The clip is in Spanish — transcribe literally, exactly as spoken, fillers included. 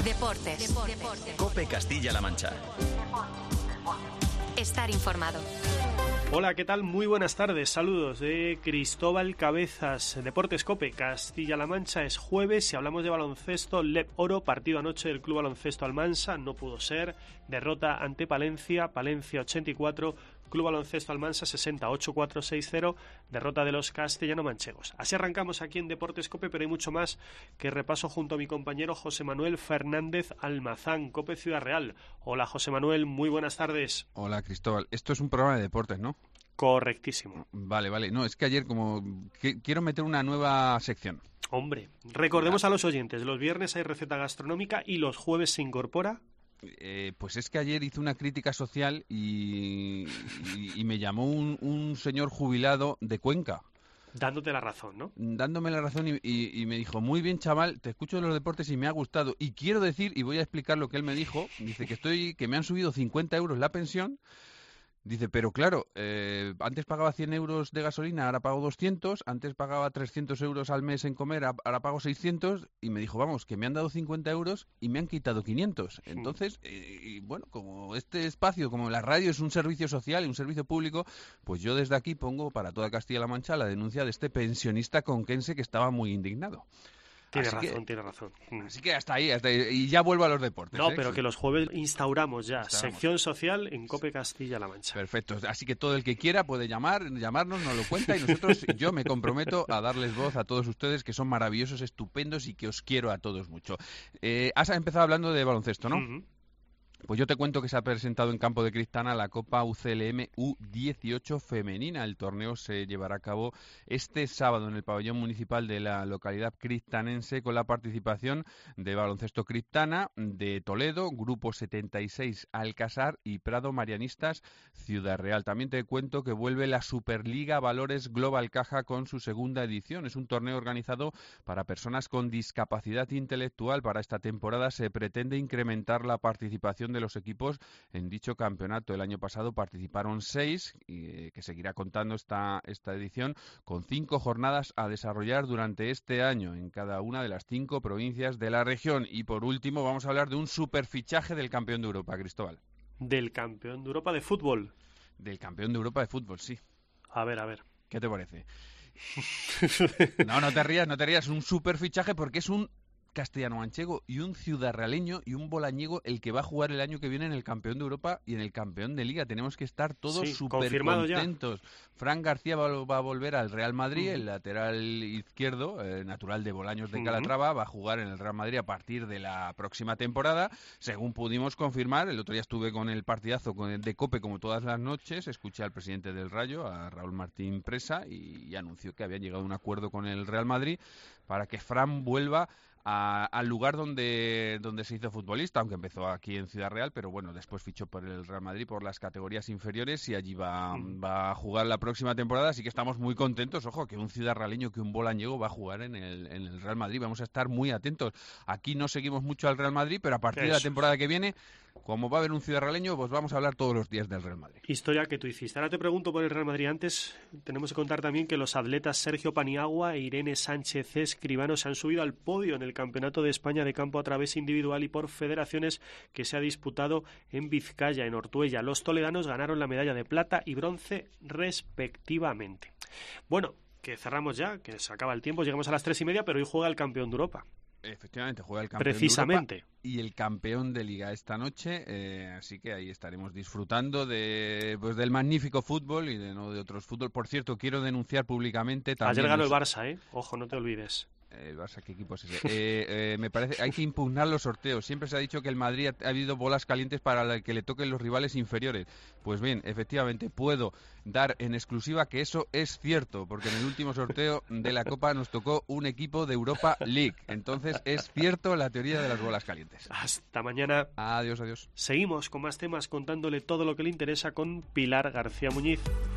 Deportes. Deportes. COPE Castilla-La Mancha. Estar informado. Hola, ¿qué tal? Muy buenas tardes. Saludos de Cristóbal Cabezas. Deportes COPE Castilla-La Mancha. Es jueves y hablamos de baloncesto. Leb Oro, partido anoche del Club Baloncesto Almansa. No pudo ser. Derrota ante Palencia. Palencia ochenta y cuatro. Club Baloncesto Almansa sesenta, ocho cuatro seis cero, derrota de los castellano-manchegos. Así arrancamos aquí en Deportes COPE, pero hay mucho más que repaso junto a mi compañero José Manuel Fernández Almazán, COPE Ciudad Real. Hola José Manuel, muy buenas tardes. Hola Cristóbal, esto es un programa de deportes, ¿no? Correctísimo. Vale, vale, no, es que ayer como que quiero meter una nueva sección. Hombre, recordemos a los oyentes, los viernes hay receta gastronómica y los jueves se incorpora... Eh, pues es que ayer hice una crítica social y, y, y me llamó un, un señor jubilado de Cuenca. Dándote la razón, ¿no? Dándome la razón y, y, y me dijo, muy bien chaval, te escucho en los deportes y me ha gustado. Y quiero decir, y voy a explicar lo que él me dijo, dice que estoy que me han subido cincuenta euros la pensión. Dice, pero claro, eh, antes pagaba cien euros de gasolina, ahora pago doscientos, antes pagaba trescientos euros al mes en comer, ahora pago seiscientos, y me dijo, vamos, que me han dado cincuenta euros y me han quitado quinientos. Entonces, eh, y bueno, como este espacio, como la radio es un servicio social y un servicio público, pues yo desde aquí pongo para toda Castilla-La Mancha la denuncia de este pensionista conquense que estaba muy indignado. Tiene así razón, que, tiene razón. Así que hasta ahí, hasta ahí, y ya vuelvo a los deportes. No, ¿eh? pero que los jueves instauramos ya Instauramos. sección social en COPE Castilla-La Mancha. Perfecto, así que todo el que quiera puede llamar, llamarnos, nos lo cuenta y nosotros, yo me comprometo a darles voz a todos ustedes que son maravillosos, estupendos y que os quiero a todos mucho. Eh, has empezado hablando de baloncesto, ¿no? Uh-huh. Pues yo te cuento que se ha presentado en Campo de Cristana la Copa U C L M U dieciocho femenina. El torneo se llevará a cabo este sábado en el pabellón municipal de la localidad cristanense con la participación de Baloncesto Criptana, de Toledo, Grupo setenta y seis Alcázar y Prado Marianistas Ciudad Real. También te cuento que vuelve la Superliga Valores Global Caja con su segunda edición. Es un torneo organizado para personas con discapacidad intelectual. Para esta temporada se pretende incrementar la participación de los equipos en dicho campeonato. El año pasado participaron seis, y, eh, que seguirá contando esta, esta edición, con cinco jornadas a desarrollar durante este año en cada una de las cinco provincias de la región. Y por último vamos a hablar de un superfichaje del campeón de Europa, Cristóbal. Del campeón de Europa de fútbol. Del campeón de Europa de fútbol, sí. A ver, a ver. ¿Qué te parece? No, no te rías, no te rías. Un superfichaje porque es un castellano-manchego y un ciudadraleño y un bolañego el que va a jugar el año que viene en el campeón de Europa y en el campeón de Liga. Tenemos que estar todos sí, súper contentos. Fran García va, va a volver al Real Madrid, uh-huh. el lateral izquierdo, eh, natural de Bolaños de Calatrava, uh-huh. va a jugar en el Real Madrid a partir de la próxima temporada, según pudimos confirmar. El otro día estuve con el partidazo con el de COPE como todas las noches, escuché al presidente del Rayo, a Raúl Martín Presa, y, y anunció que habían llegado a un acuerdo con el Real Madrid para que Fran vuelva A, al lugar donde, donde se hizo futbolista, aunque empezó aquí en Ciudad Real, pero bueno, después fichó por el Real Madrid por las categorías inferiores y allí va, mm. va a jugar la próxima temporada, así que estamos muy contentos. Ojo, que un ciudadraleño, que un bolañego va a jugar en el, en el Real Madrid, vamos a estar muy atentos. Aquí no seguimos mucho al Real Madrid, pero a partir Eso. de la temporada que viene, como va a haber un ciudadraleño, pues vamos a hablar todos los días del Real Madrid. Historia que tú hiciste. Ahora te pregunto por el Real Madrid. Antes tenemos que contar también que los atletas Sergio Paniagua e Irene Sánchez Escribano se han subido al podio en el Campeonato de España de campo a través individual y por federaciones que se ha disputado en Vizcaya, en Ortuella. Los toledanos ganaron la medalla de plata y bronce respectivamente. Bueno, que cerramos ya, que se acaba el tiempo, llegamos a las tres y media, pero hoy juega el campeón de Europa. Efectivamente, juega el campeón Precisamente. de Europa y el campeón de Liga esta noche, eh, así que ahí estaremos disfrutando de pues del magnífico fútbol y de no de otros fútbol. Por cierto, quiero denunciar públicamente también... Ayer ganó los... el Barça, ¿eh? Ojo, no te olvides. El Barça, ¿qué equipo es ese? Eh, eh, me parece, hay que impugnar los sorteos. Siempre se ha dicho que el Madrid ha, ha habido bolas calientes para que le toquen los rivales inferiores. Pues bien, efectivamente, puedo dar en exclusiva que eso es cierto, porque en el último sorteo de la Copa nos tocó un equipo de Europa League. Entonces, es cierto la teoría de las bolas calientes. Hasta mañana. Adiós, adiós. Seguimos con más temas contándole todo lo que le interesa con Pilar García Muñiz.